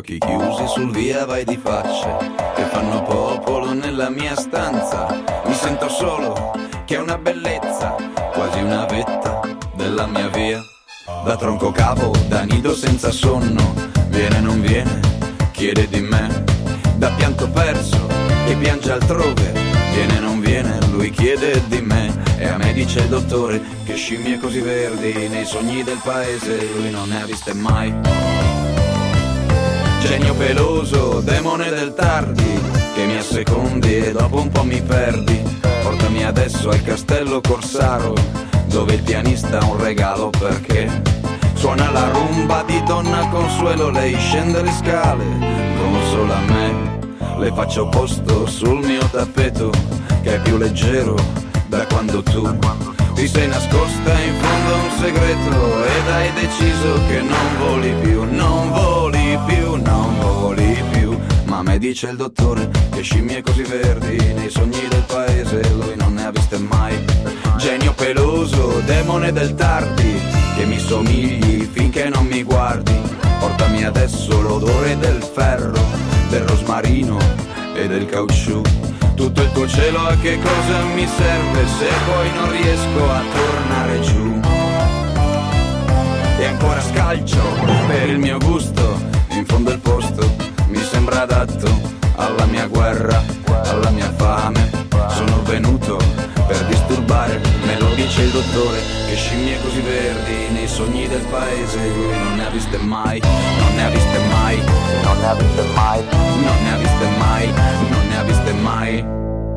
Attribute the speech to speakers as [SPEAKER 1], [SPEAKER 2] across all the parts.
[SPEAKER 1] occhi chiusi sul via vai di facce che fanno popolo nella mia stanza. Mi sento solo, che è una bellezza, quasi una vetta della mia via. Da tronco capo, da nido senza sonno, viene non viene, chiede di me. Da pianto perso, che piange altrove, viene non viene, lui chiede di me. E a me dice il dottore che scimmie così verdi nei sogni del paese lui non ne ha viste mai. Genio peloso, demone del tardi, che mi assecondi e dopo un po' mi perdi. Portami adesso al castello Corsaro, dove il pianista ha un regalo perché suona la rumba di Donna Consuelo. Lei scende le scale, consola me, le faccio posto sul mio tappeto che è più leggero da quando tu ti sei nascosta in fondo a un segreto ed hai deciso che non voli più, non voli più, non voli più. Ma me dice il dottore che scimmie così verdi nei sogni del paese lui non ne ha viste mai. Genio peloso, demone del tardi, che mi somigli finché non mi guardi. Portami adesso l'odore del ferro, del rosmarino e del caucciù. Tutto il tuo cielo a che cosa mi serve se poi non riesco a tornare giù. E ancora scalcio per il mio gusto, in fondo il posto mi sembra adatto alla mia guerra, alla mia fame. Sono venuto per disturbare, me lo dice il dottore che scimmie così verdi nei sogni del paese lui non ne ha viste mai, non ne ha viste mai, non ne ha viste mai, non ne ha viste mai, non ne ha viste mai.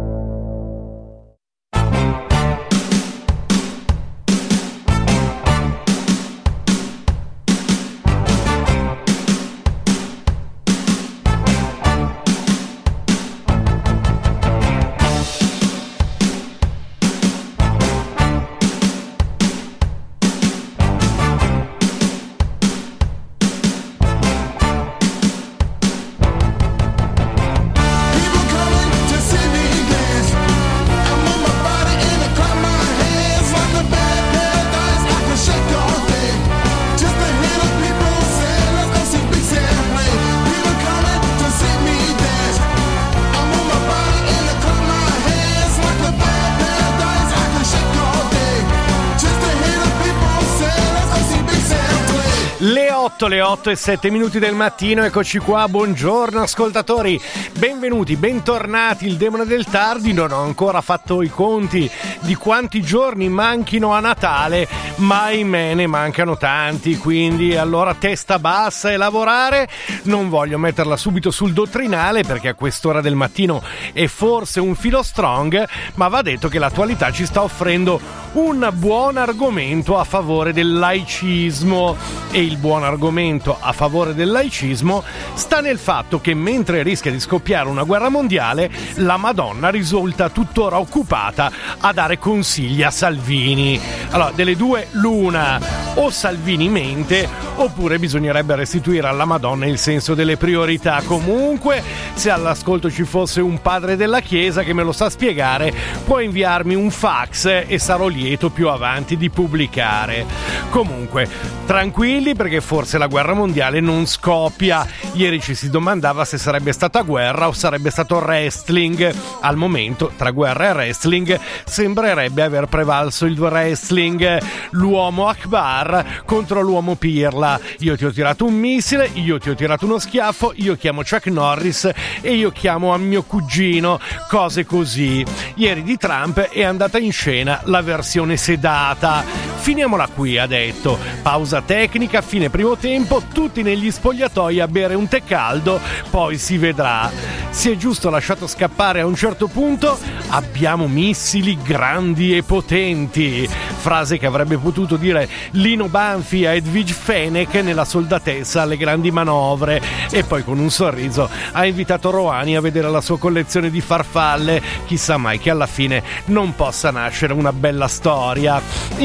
[SPEAKER 2] Le 8:07 del mattino, eccoci qua, buongiorno ascoltatori, benvenuti, bentornati. Il demone del tardi, non ho ancora fatto i conti di quanti giorni manchino a Natale, ma ahimè ne mancano tanti, quindi allora testa bassa e lavorare. Non voglio metterla subito sul dottrinale perché a quest'ora del mattino è forse un filo strong, ma va detto che l'attualità ci sta offrendo un buon argomento a favore del laicismo, e il buon argomento a favore del laicismo sta nel fatto che mentre rischia di scoppiare una guerra mondiale, la Madonna risulta tuttora occupata a dare consigli a Salvini. Allora, delle due l'una: o Salvini mente oppure bisognerebbe restituire alla Madonna il senso delle priorità. Comunque, se all'ascolto ci fosse un padre della Chiesa che me lo sa spiegare, può inviarmi un fax e sarò lieto più avanti di pubblicare. Comunque, tranquilli, perché forse la guerra mondiale non scoppia. Ieri ci si domandava se sarebbe stata guerra o sarebbe stato wrestling. Al momento, tra guerra e wrestling, sembrerebbe aver prevalso il wrestling. L'uomo Akbar contro l'uomo Pirla. Io ti ho tirato un missile, io ti ho tirato uno schiaffo, io chiamo Chuck Norris e io chiamo a mio cugino. Cose così. Ieri di Trump è andata in scena la versione sedata. Finiamola qui, ha detto. Pausa tecnica, fine primo tempo, tutti negli spogliatoi a bere un tè caldo, poi si vedrà. Si è giusto lasciato scappare a un certo punto: abbiamo missili grandi e potenti. Frase che avrebbe potuto dire Lino Banfi a Edwige Fenech nella Soldatessa alle grandi manovre. E poi con un sorriso ha invitato Rohani a vedere la sua collezione di farfalle. Chissà mai che alla fine non possa nascere una bella storia. Intanto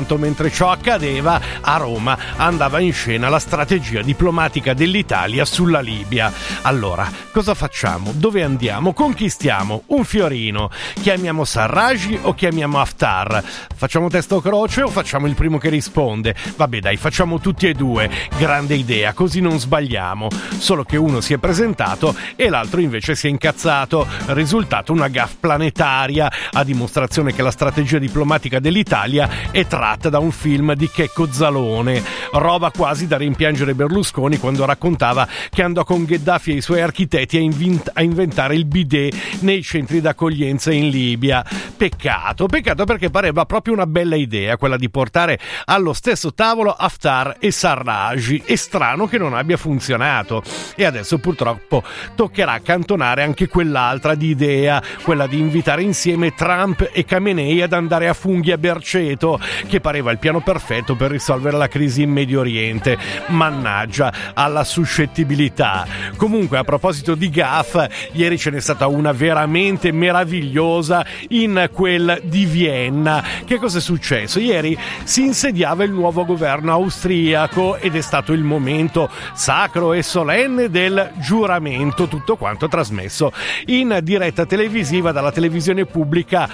[SPEAKER 2] Intanto, mentre ciò accadeva, a Roma andava in scena la strategia diplomatica dell'Italia sulla Libia. Allora, cosa facciamo? Dove andiamo? Conquistiamo un fiorino. Chiamiamo Sarraj o chiamiamo Haftar? Facciamo testa o croce o facciamo il primo che risponde? Vabbè dai, facciamo tutti e due. Grande idea, così non sbagliamo. Solo che uno si è presentato e l'altro invece si è incazzato. Risultato una gaffe planetaria, a dimostrazione che la strategia diplomatica dell'Italia è tratta da un film di Checco Zalone. Roba quasi da rimpiangere Berlusconi quando raccontava che andò con Gheddafi e i suoi architetti a inventare il bidet nei centri d'accoglienza in Libia. Peccato perché pareva proprio una bella idea quella di portare allo stesso tavolo Haftar e Sarraj. È strano che non abbia funzionato e adesso purtroppo toccherà accantonare anche quell'altra di idea, quella di invitare insieme Trump e Khamenei ad andare a funghi a Berceto, che pareva il piano perfetto per risolvere la crisi in Medio Oriente. Mannaggia alla suscettibilità. Comunque, a proposito di gaffe, ieri ce n'è stata una veramente meravigliosa in quel di Vienna. Che cosa è successo? Ieri si insediava il nuovo governo austriaco ed è stato il momento sacro e solenne del giuramento, tutto quanto trasmesso in diretta televisiva dalla televisione pubblica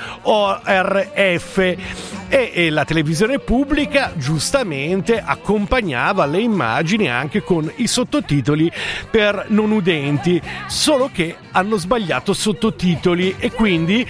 [SPEAKER 2] ORF, e la televisione pubblica giustamente accompagnava le immagini anche con i sottotitoli per non udenti, solo che hanno sbagliato sottotitoli e quindi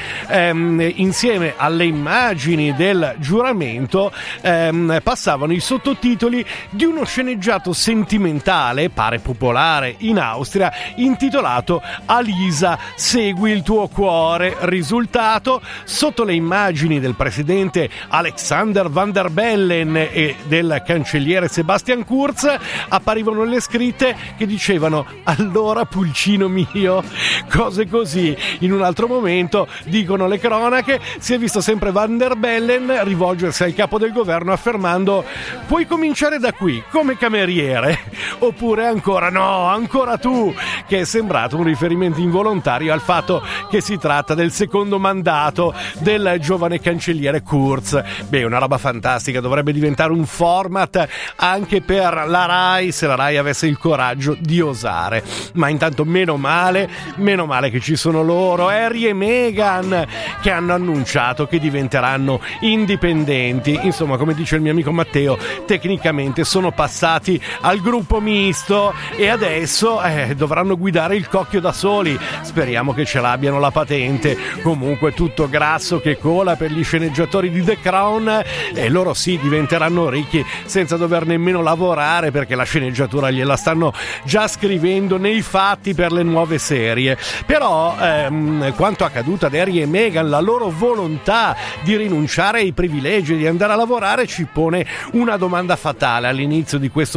[SPEAKER 2] insieme alle immagini del giuramento passavano i sottotitoli di uno sceneggiato sentimentale, pare popolare in Austria, intitolato Alisa, segui il tuo cuore. Risultato: sotto le immagini del presidente Alexander Van der Bellen e del cancelliere Sebastian Kurz apparivano le scritte che dicevano allora pulcino mio, cose così. In un altro momento, dicono le cronache, si è visto sempre Van der Bellen rivolgersi al capo del governo affermando puoi cominciare da qui come cameriere, oppure ancora no, ancora tu, che è sembrato un riferimento involontario al fatto che si tratta del secondo mandato del giovane cancelliere Kurz. Beh, una roba fantastica, dovrebbe diventare un format anche per la Rai, se la Rai avesse il coraggio di osare. Ma intanto meno male che ci sono loro, Harry e Meghan, che hanno annunciato che diventeranno indipendenti. Insomma, come dice il mio amico Matteo, tecnicamente sono passati al gruppo misto e adesso dovranno guidare il cocchio da soli. Speriamo che ce l'abbiano la patente. Comunque tutto grasso che cola per gli sceneggiatori di The Crown, e loro sì diventeranno ricchi senza dover nemmeno lavorare, perché la sceneggiatura gliela stanno già scrivendo nei fatti per le nuove serie. Però quanto accaduto ad Harry e Meghan, la loro volontà di rinunciare ai privilegi, di andare a lavorare, ci pone una domanda fatale all'inizio di questo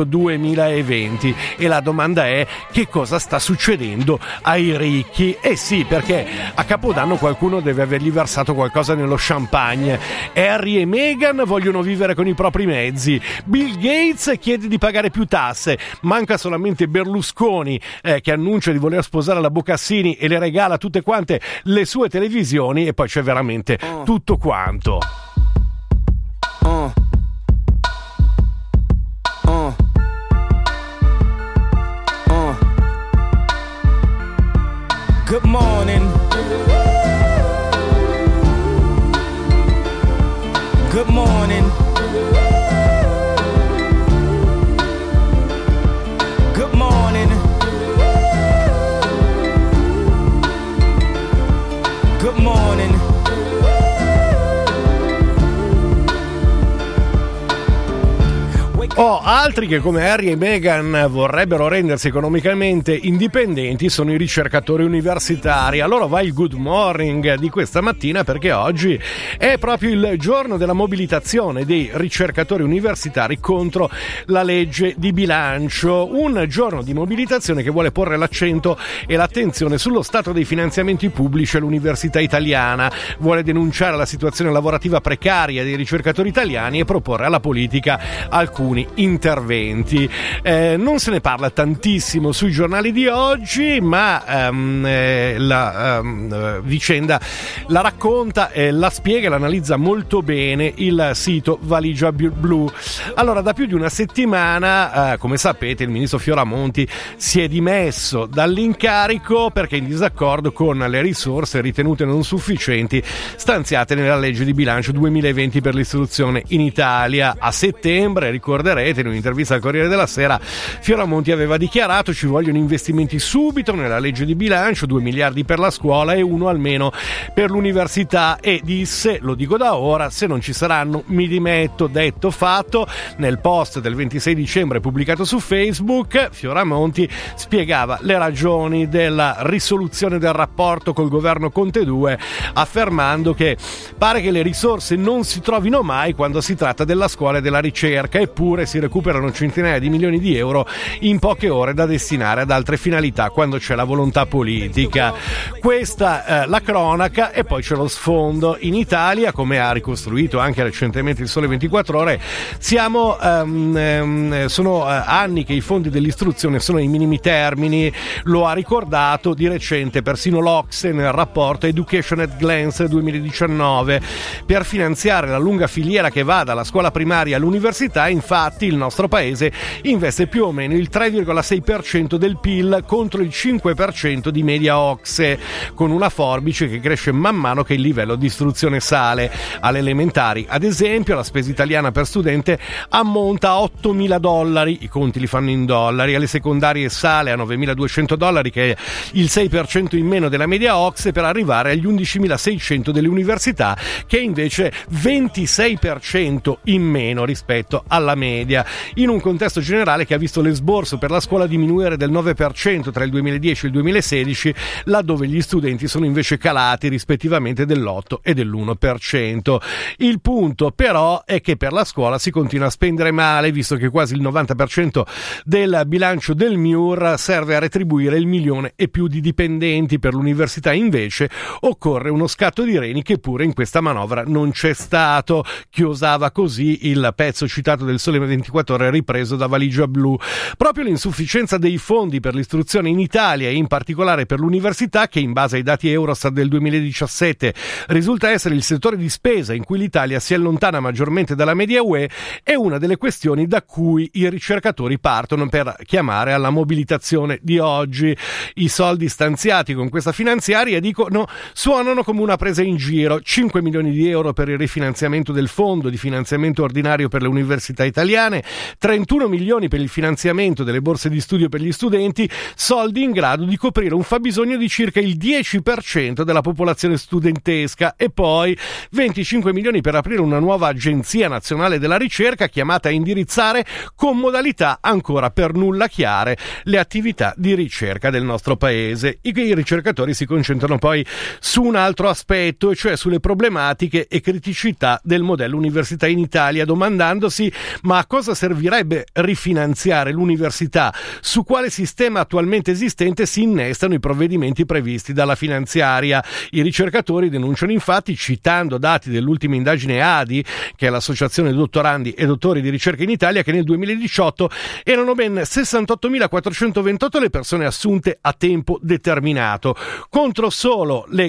[SPEAKER 2] 2020, e la domanda è: che cosa sta succedendo ai ricchi? Eh sì, perché a Capodanno qualcuno deve avergli versato qualcosa nello champagne. Harry e Meghan vogliono vivere con i propri mezzi, Bill Gates chiede di pagare più tasse, manca solamente Berlusconi che annuncia di voler sposare la Bocassini e le regala tutte quante le sue televisioni, e poi c'è veramente tutto quanto.
[SPEAKER 3] Good morning. Good morning. Good morning. Good morning.
[SPEAKER 2] Altri che come Harry e Meghan vorrebbero rendersi economicamente indipendenti sono i ricercatori universitari. Allora va il good morning di questa mattina, perché oggi è proprio il giorno della mobilitazione dei ricercatori universitari contro la legge di bilancio, un giorno di mobilitazione che vuole porre l'accento e l'attenzione sullo stato dei finanziamenti pubblici all'università italiana, vuole denunciare la situazione lavorativa precaria dei ricercatori italiani e proporre alla politica alcuni alcuni interventi. Non se ne parla tantissimo sui giornali di oggi, ma la vicenda la racconta, la spiega e l'analizza molto bene il sito Valigia Blu. Allora, da più di una settimana, come sapete, il ministro Fioramonti si è dimesso dall'incarico perché in disaccordo con le risorse ritenute non sufficienti stanziate nella legge di bilancio 2020 per l'istruzione in Italia. A settembre, ricorderete, in un'intervista al Corriere della Sera, Fioramonti aveva dichiarato: ci vogliono investimenti subito nella legge di bilancio, 2 miliardi per la scuola e 1 almeno per l'università, e disse: lo dico da ora, se non ci saranno mi dimetto. Detto fatto, nel post del 26 dicembre pubblicato su Facebook, Fioramonti spiegava le ragioni della risoluzione del rapporto col governo Conte 2, affermando che pare che le risorse non si trovino mai quando si tratta della scuola e della ricerca, eppure si recuperano centinaia di milioni di euro in poche ore da destinare ad altre finalità quando c'è la volontà politica. Questa la cronaca, e poi c'è lo sfondo. In Italia, come ha ricostruito anche recentemente il Sole 24 Ore, sono anni che i fondi dell'istruzione sono ai minimi termini. Lo ha ricordato di recente persino l'Ocse nel rapporto Education at Glance 2019. Per finanziare la lunga filiera che va dalla scuola primaria all'università, infatti, il nostro paese investe più o meno il 3,6% del PIL contro il 5% di media Ocse, con una forbice che cresce man mano che il livello di istruzione sale. Alle elementari, ad esempio, la spesa italiana per studente ammonta a $8.000, i conti li fanno in dollari. Alle secondarie sale a $9.200, che è il 6% in meno della media Ocse, per arrivare agli 11.600 delle università, che è invece 26% in meno rispetto alla media, in un contesto generale che ha visto l'esborso per la scuola diminuire del 9% tra il 2010 e il 2016, laddove gli studenti sono invece calati rispettivamente dell'8 e dell'1%. Il punto però è che per la scuola si continua a spendere male, visto che quasi il 90% del bilancio del MIUR serve a retribuire 1 milione e più di dipendenti. Per l'università invece occorre uno scatto di reni che pure in questa manovra non c'è stato. Chiosava così il pezzo citato del Sole 24 Ore ripreso da Valigia Blu. Proprio l'insufficienza dei fondi per l'istruzione in Italia, e in particolare per l'università, che in base ai dati Eurostat del 2017 risulta essere il settore di spesa in cui l'Italia si allontana maggiormente dalla media UE, è una delle questioni da cui i ricercatori partono per chiamare alla mobilitazione di oggi. I soldi stanziati con questa finanziaria, suonano come una presa in giro: 5 milioni di euro per il rifinanziamento del fondo di finanziamento ordinario per le università italiane, 31 milioni per il finanziamento delle borse di studio per gli studenti, soldi in grado di coprire un fabbisogno di circa il 10% della popolazione studentesca, e poi 25 milioni per aprire una nuova agenzia nazionale della ricerca chiamata a indirizzare, con modalità ancora per nulla chiare, le attività di ricerca del nostro paese. I ricercatori si concentrano poi su un altro aspetto, e cioè sulle problematiche e criticità del modello università in Italia, domandandosi: ma a cosa servirebbe rifinanziare l'università? Su quale sistema attualmente esistente si innestano i provvedimenti previsti dalla finanziaria? I ricercatori denunciano infatti, citando dati dell'ultima indagine ADI, che è l'associazione dottorandi e dottori di ricerca in Italia, che nel 2018 erano ben 68.428 le persone assunte a tempo determinato, contro solo le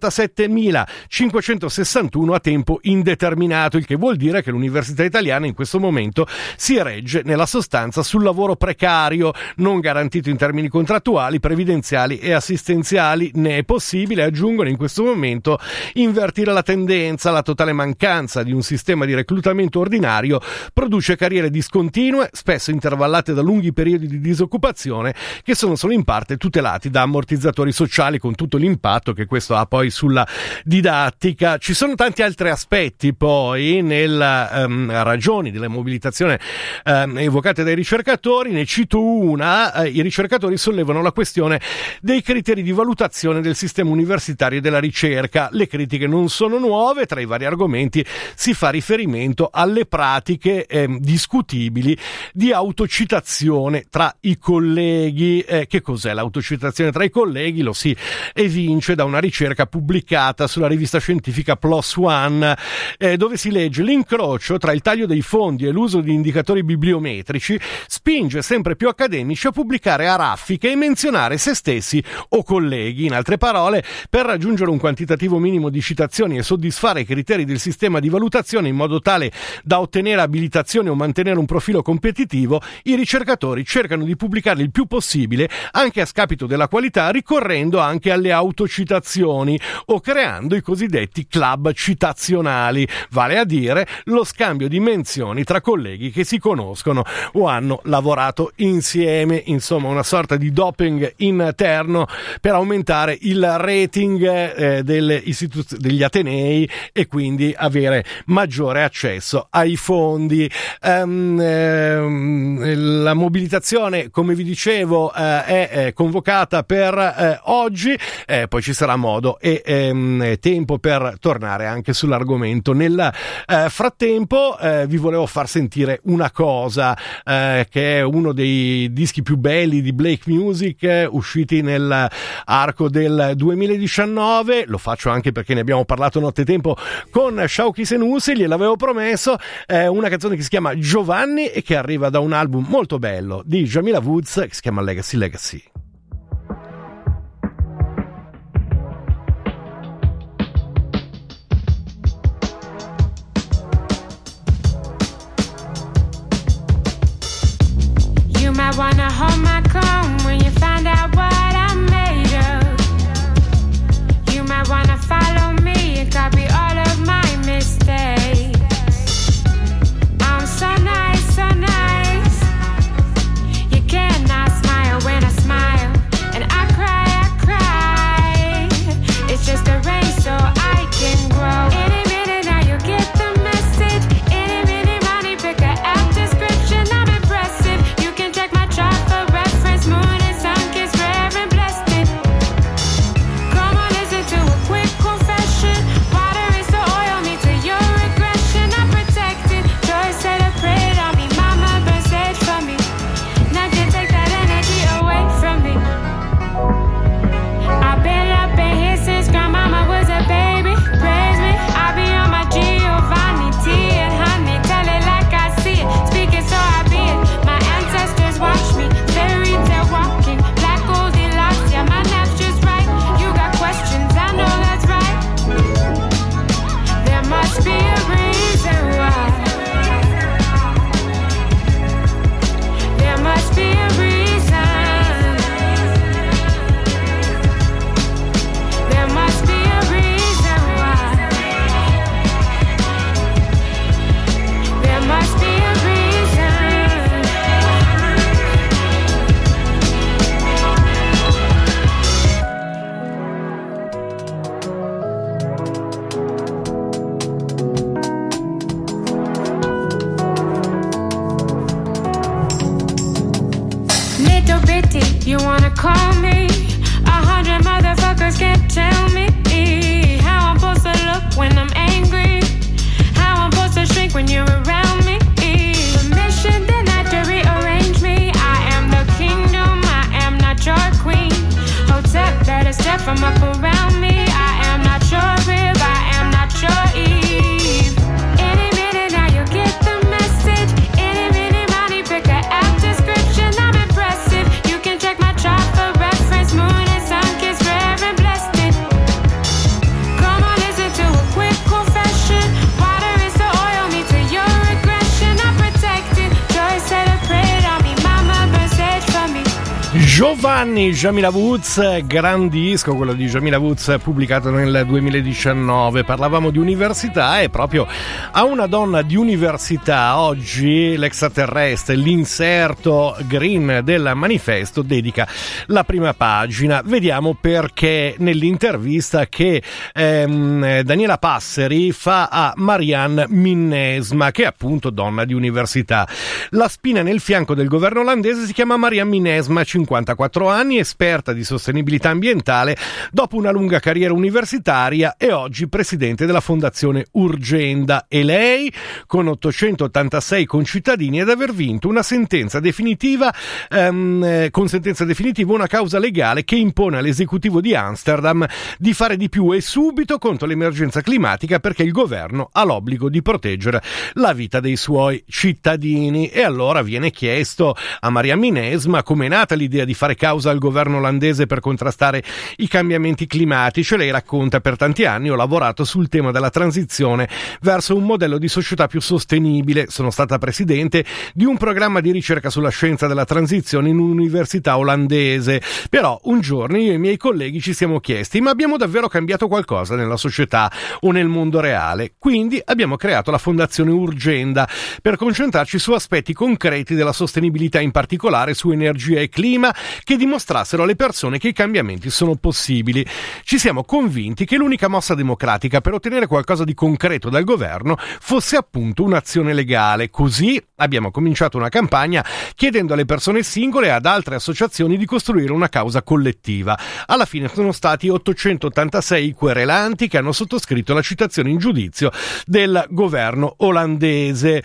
[SPEAKER 2] 47.561 a tempo indeterminato, il che vuol dire che l'università italiana in questo momento si regge nella sostanza sul lavoro precario, non garantito in termini contrattuali, previdenziali e assistenziali. Ne è possibile, aggiungono, in questo momento invertire la tendenza. La totale mancanza di un sistema di reclutamento ordinario produce carriere discontinue, spesso intervallate da lunghi periodi di disoccupazione, che sono solo in parte tutelati da ammortizzatori sociali, con tutto l'impatto che questo ha poi sulla didattica. Ci sono tanti altri aspetti poi nella ragioni della mobilitazione evocate dai ricercatori. Ne cito una: i ricercatori sollevano la questione dei criteri di valutazione del sistema universitario e della ricerca. Le critiche non sono nuove, tra i vari argomenti si fa riferimento alle pratiche discutibili di autocitazione tra i colleghi. Che cos'è l'autocitazione tra i colleghi? Lo si evince da una ricerca pubblicata sulla rivista scientifica PLOS ONE, dove si legge: l'incrocio tra il taglio dei fondi e l'uso di indicatori bibliometrici, spinge sempre più accademici a pubblicare a raffiche e menzionare se stessi o colleghi. In altre parole, per raggiungere un quantitativo minimo di citazioni e soddisfare i criteri del sistema di valutazione in modo tale da ottenere abilitazione o mantenere un profilo competitivo, i ricercatori cercano di pubblicarli il più possibile, anche a scapito della qualità, ricorrendo anche alle autocitazioni o creando i cosiddetti club citazionali, vale a dire lo scambio di menzioni tra colleghi che si conoscono o hanno lavorato insieme, insomma una sorta di doping interno per aumentare il rating degli atenei e quindi avere maggiore accesso ai fondi. La mobilitazione, come vi dicevo, è convocata per oggi, poi ci sarà modo e tempo per tornare anche sull'argomento. Nel frattempo vi volevo far sentire una cosa che è uno dei dischi più belli di Blake Music usciti nell'arco del 2019. Lo faccio anche perché ne abbiamo parlato nottetempo con Shauki Senussi, gliel'avevo promesso. Una canzone che si chiama Giovanni e che arriva da un album molto bello di Jamila Woods che si chiama Legacy Legacy.
[SPEAKER 4] You might wanna hold my comb when you find out what I'm made of. You might wanna follow me and copy all of my mistakes. I'm so nice, so nice. You cannot smile when I smile, and I cry. It's just a race so I can grow. Any minute now you'll get the message. Any minute, money, pick a app description. I'm impressive. You can check my chart for reference. Moon and sun kiss, rare and blessed it. Come on, listen to a quick confession. Water is the oil, me to your regression. I'm protected. Joy celebrate on me. Mama burn sage for me. Nothing take that energy away from me. I've been up in here since grandmama was a baby. Praise me. I be on my Giovanni, tea and honey. Tell it like I see it. Speak it so I be it. My ancestors watch me. Fairy tale walking. Black Goldilocks. Yeah, my nap's just right. You got questions. I know that's right. There must be a reason why. There must be a reason. There must be a reason why. There must be a reason. Little bitty, you wanna call me? 100 motherfuckers can't tell me how I'm supposed to look when I'm angry, how I'm supposed to shrink when you're around me. Permission denied to rearrange me. I am the kingdom, I am not your queen. Hotep, better step from up around me. I am not your rib, I am not your Eve. Any minute now you'll get the message. Any minute, money, pick a app description. I'm impressive. You can check my chart for reference. Moon and sun kiss, rare and blessed it. Come on, listen to a quick confession. Water is the oil, me to your regression. I'm protected. Joy celebrate on me. Mama burn sage for me.
[SPEAKER 2] Giovanni, Jamila Woods, gran disco quello di Jamila Woods pubblicato nel 2019. Parlavamo di università e proprio a una donna di università oggi l'extraterrestre, l'inserto green del manifesto dedica la prima pagina. Vediamo perché nell'intervista che Daniela Passeri fa a Marianne Minnesma, che è appunto donna di università. La spina nel fianco del governo olandese si chiama Marianne Minnesma, 54 54 anni, esperta di sostenibilità ambientale dopo una lunga carriera universitaria e oggi presidente della Fondazione Urgenda. E lei, con 886 concittadini, ad aver vinto una sentenza definitiva, con sentenza definitiva una causa legale che impone all'esecutivo di Amsterdam di fare di più e subito contro l'emergenza climatica, perché il governo ha l'obbligo di proteggere la vita dei suoi cittadini. E allora viene chiesto a Maria Minesma come è nata l'idea di fare causa al governo olandese per contrastare i cambiamenti climatici. Lei racconta: per tanti anni ho lavorato sul tema della transizione verso un modello di società più sostenibile. Sono stata presidente di un programma di ricerca sulla scienza della transizione in un'università olandese. Però un giorno io e i miei colleghi ci siamo chiesti: ma abbiamo davvero cambiato qualcosa nella società o nel mondo reale? Quindi abbiamo creato la Fondazione Urgenda per concentrarci su aspetti concreti della sostenibilità, in particolare su energia e clima, che dimostrassero alle persone che i cambiamenti sono possibili. Ci siamo convinti che l'unica mossa democratica per ottenere qualcosa di concreto dal governo fosse appunto un'azione legale. Così abbiamo cominciato una campagna chiedendo alle persone singole e ad altre associazioni di costruire una causa collettiva. Alla fine sono stati 886 querelanti che hanno sottoscritto la citazione in giudizio del governo olandese.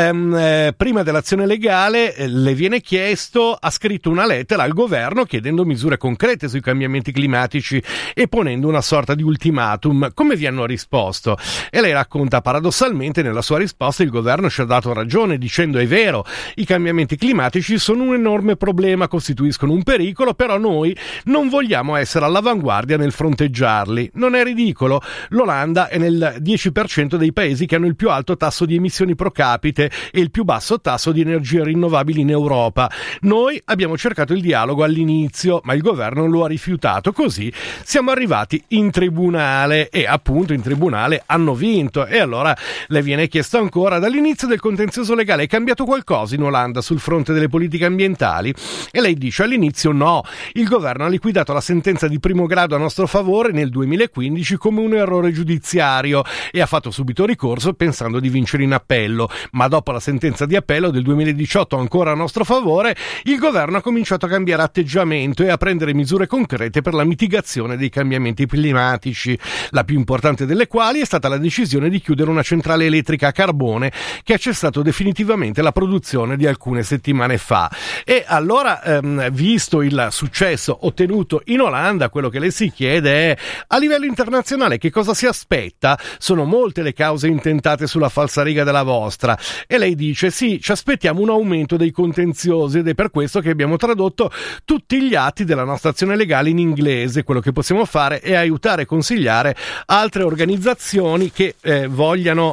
[SPEAKER 2] Prima dell'azione legale le viene chiesto, ha scritto una lettera al governo chiedendo misure concrete sui cambiamenti climatici e ponendo una sorta di ultimatum. Come vi hanno risposto? E lei racconta: paradossalmente nella sua risposta il governo ci ha dato ragione dicendo: è vero, i cambiamenti climatici sono un enorme problema, costituiscono un pericolo, però noi non vogliamo essere all'avanguardia nel fronteggiarli. Non è ridicolo? L'Olanda è nel 10% dei paesi che hanno il più alto tasso di emissioni pro capite e il più basso tasso di energie rinnovabili in Europa. Noi abbiamo cercato il dialogo all'inizio, ma il governo lo ha rifiutato. Così siamo arrivati in tribunale e appunto in tribunale hanno vinto. E allora le viene chiesto ancora: dall'inizio del contenzioso legale è cambiato qualcosa in Olanda sul fronte delle politiche ambientali? E lei dice: all'inizio no, il governo ha liquidato la sentenza di primo grado a nostro favore nel 2015 come un errore giudiziario e ha fatto subito ricorso pensando di vincere in appello, ma dopo la sentenza di appello del 2018 ancora a nostro favore, il governo ha cominciato a cambiare atteggiamento e a prendere misure concrete per la mitigazione dei cambiamenti climatici, la più importante delle quali è stata la decisione di chiudere una centrale elettrica a carbone che ha cessato definitivamente la produzione di alcune settimane fa. E allora, visto il successo ottenuto in Olanda, quello che le si chiede è: a livello internazionale che cosa si aspetta? Sono molte le cause intentate sulla falsariga della vostra. E lei dice: sì, ci aspettiamo un aumento dei contenziosi ed è per questo che abbiamo tradotto tutti gli atti della nostra azione legale in inglese. Quello che possiamo fare è aiutare e consigliare altre organizzazioni che vogliano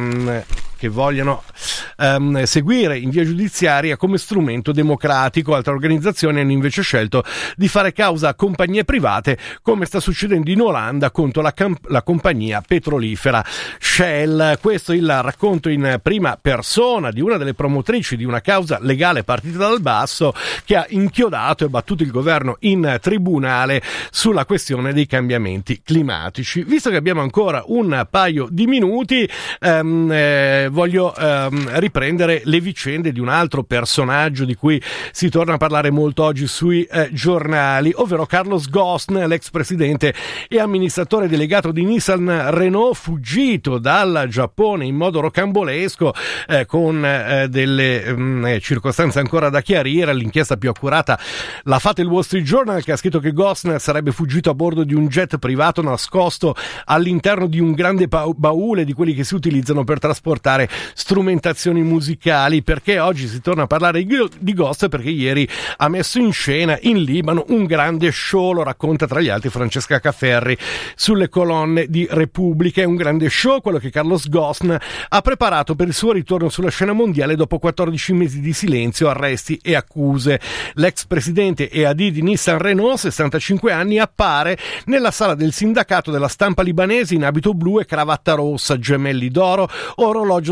[SPEAKER 2] seguire in via giudiziaria come strumento democratico. Altre organizzazioni hanno invece scelto di fare causa a compagnie private, come sta succedendo in Olanda contro la compagnia petrolifera Shell. Questo è il racconto in prima persona di una delle promotrici di una causa legale partita dal basso che ha inchiodato e battuto il governo in tribunale sulla questione dei cambiamenti climatici. Visto che abbiamo ancora un paio di minuti, voglio riprendere le vicende di un altro personaggio di cui si torna a parlare molto oggi sui giornali, ovvero Carlos Ghosn, l'ex presidente e amministratore delegato di Nissan Renault, fuggito dal Giappone in modo rocambolesco, con delle circostanze ancora da chiarire. L'inchiesta più accurata l'ha fatta il Wall Street Journal, che ha scritto che Ghosn sarebbe fuggito a bordo di un jet privato nascosto all'interno di un grande baule di quelli che si utilizzano per trasportare strumentazioni musicali. Perché oggi si torna a parlare di Ghosn? Perché ieri ha messo in scena in Libano un grande show, lo racconta tra gli altri Francesca Cafferri sulle colonne di Repubblica. È un grande show quello che Carlos Ghosn ha preparato per il suo ritorno sulla scena mondiale dopo 14 mesi di silenzio, arresti e accuse. L'ex presidente e AD di Nissan Renault, 65 anni, appare nella sala del sindacato della stampa libanese in abito blu e cravatta rossa, gemelli d'oro, orologio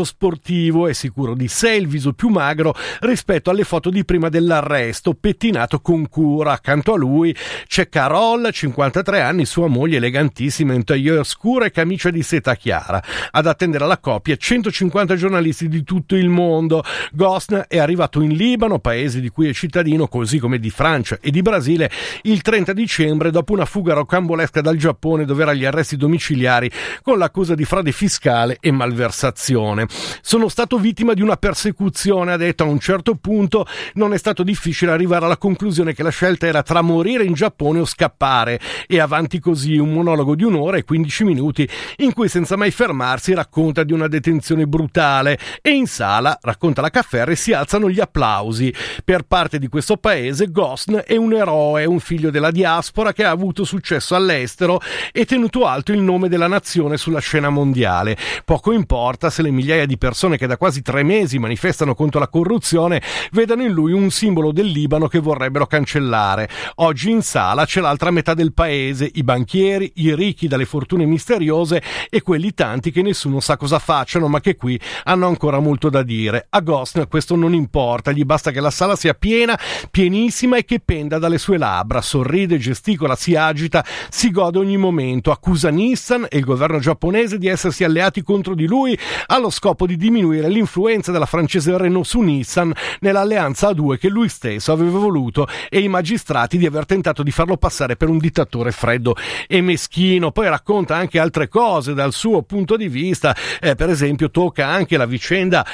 [SPEAKER 2] viso sportivo e sicuro di sé, il viso più magro rispetto alle foto di prima dell'arresto, pettinato con cura. Accanto a lui c'è Carol, 53 anni, sua moglie elegantissima in tailleur scura e camicia di seta chiara. Ad attendere la coppia 150 giornalisti di tutto il mondo. Gosn è arrivato in Libano, paese di cui è cittadino, così come di Francia e di Brasile, il 30 dicembre dopo una fuga rocambolesca dal Giappone dove era agli arresti domiciliari con l'accusa di frode fiscale e malversazione. Sono stato vittima di una persecuzione, ha detto. A un certo punto non è stato difficile arrivare alla conclusione che la scelta era tra morire in Giappone o scappare, e avanti così un monologo di 1 ora e 15 minuti in cui senza mai fermarsi racconta di una detenzione brutale, e in sala, racconta la Cafferri, si alzano gli applausi. Per parte di questo paese Gosn è un eroe, un figlio della diaspora che ha avuto successo all'estero e tenuto alto il nome della nazione sulla scena mondiale. Poco importa se le migliaia di persone che da quasi 3 mesi manifestano contro la corruzione vedano in lui un simbolo del Libano che vorrebbero cancellare. Oggi in sala c'è l'altra metà del paese, i banchieri, i ricchi dalle fortune misteriose e quelli tanti che nessuno sa cosa facciano ma che qui hanno ancora molto da dire. A Gosn questo non importa, gli basta che la sala sia piena, pienissima, e che penda dalle sue labbra. Sorride, gesticola, si agita, si gode ogni momento. Accusa Nissan e il governo giapponese di essersi alleati contro di lui allo scopo di diminuire l'influenza della francese Renault su Nissan nell'alleanza a 2 che lui stesso aveva voluto, e i magistrati di aver tentato di farlo passare per un dittatore freddo e meschino. Poi racconta anche altre cose dal suo punto di vista, per esempio tocca anche la vicenda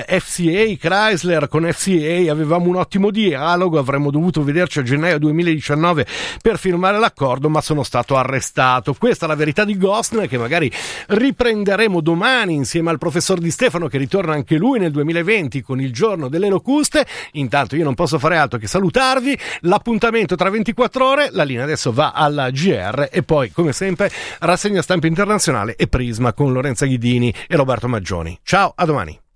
[SPEAKER 2] FCA Chrysler. Con FCA avevamo un ottimo dialogo, avremmo dovuto vederci a gennaio 2019 per firmare l'accordo, ma sono stato arrestato. Questa è la verità di Gosn, che magari riprenderemo domani insieme al professor Di Stefano, che ritorna anche lui nel 2020 con il giorno delle locuste. Intanto io non posso fare altro che salutarvi. L'appuntamento tra 24 ore, la linea adesso va alla GR e poi come sempre rassegna stampa internazionale e Prisma con Lorenza Ghidini e Roberto Maggioni. Ciao, a domani.